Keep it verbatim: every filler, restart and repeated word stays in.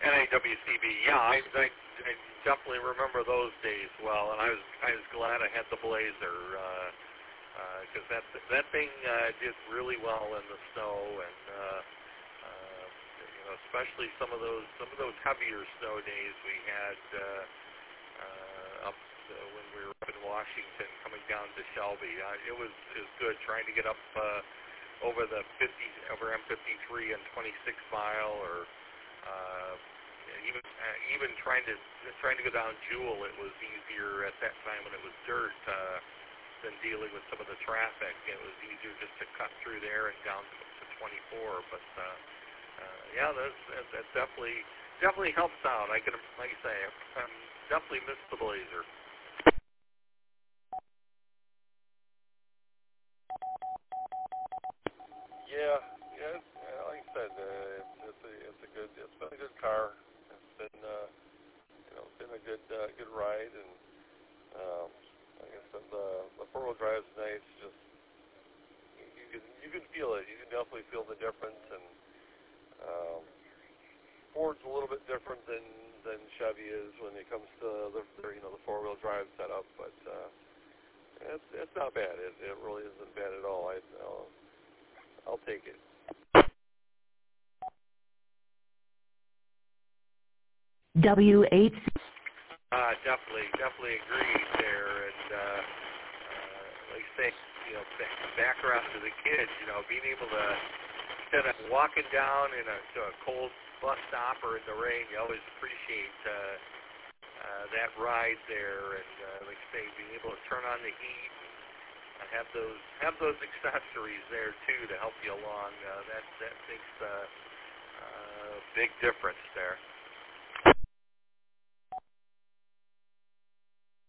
N A W C B. Yeah, I, I, I definitely remember those days well, and I was I was glad I had the Blazer because uh, uh, that that thing uh, did really well in the snow, and uh, uh, you know, especially some of those some of those heavier snow days we had uh, uh, up uh, when we were up in Washington, coming down to Shelby. Uh, it was it was good trying to get up uh, over the fifty over M fifty-three and twenty-six mile, or uh, even uh, even trying to trying to go down Jewel. It was easier at that time when it was dirt uh, than dealing with some of the traffic. It was easier just to cut through there and down to, to twenty-four. But uh, uh, yeah, that's, that, that definitely definitely helps out. I can, like I say, I definitely miss the Blazer. Yeah, yeah, it's, yeah, like I said, uh, it's, it's a it's a good it's been a good car. It's been uh, you know been a good uh, good ride, and um, like I said, the the four wheel drive is nice. Just you, you can you can feel it. You can definitely feel the difference. And um, Ford's a little bit different than than Chevy is when it comes to the, the you know the four wheel drive setup, but uh, it's it's not bad. It it really isn't bad at all. I I'll, I'll take it. W eight. Uh, definitely, definitely agree there. And uh, uh, like I say, you know, back, back around to the kids, you know, being able to, instead of walking down in a, to a cold bus stop or in the rain, you always appreciate uh, uh, that ride there. And uh, like I say, being able to turn on the heat, and have those have those accessories there too to help you along. Uh, that that makes a uh, uh, big difference there.